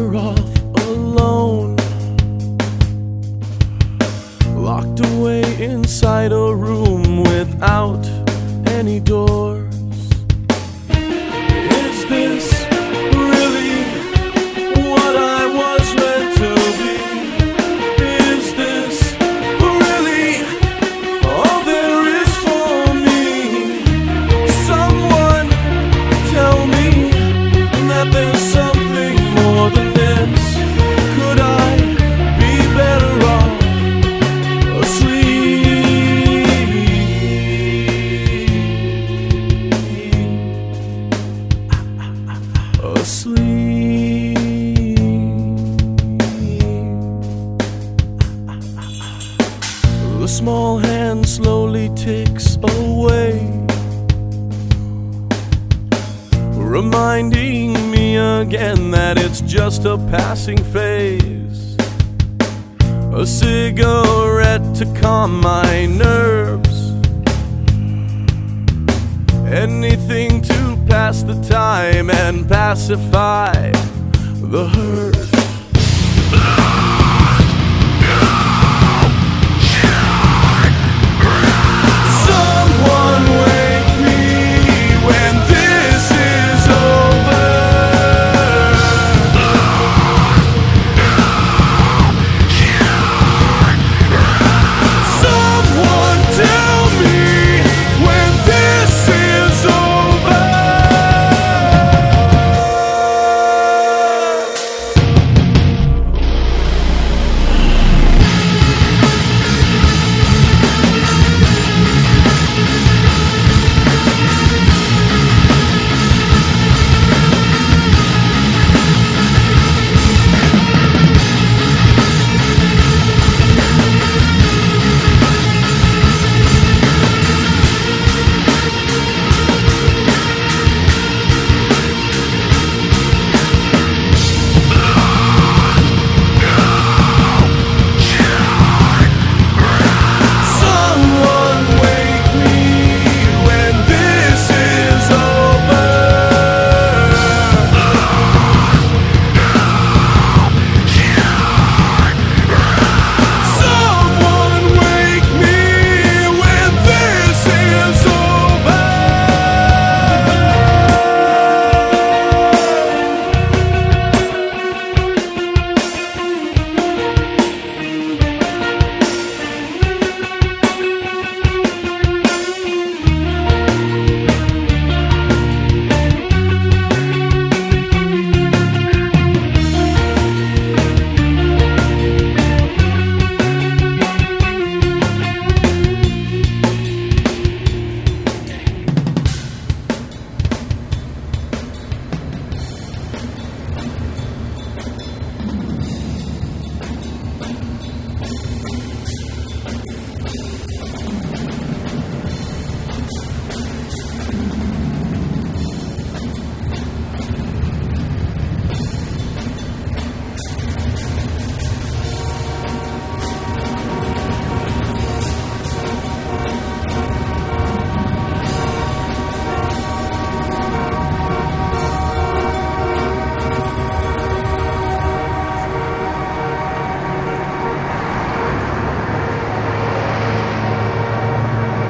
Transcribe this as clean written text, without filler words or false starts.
better off alone, locked away inside a room without any doors. Is this really what I was meant to be? Is this really all there is for me? Someone tell me that there's something more than this. Could I be better off asleep? The small hand slowly ticks away, reminding me again that it's just a passing phase. A cigarette to calm my nerves, anything to pass the time and pacify the hurt.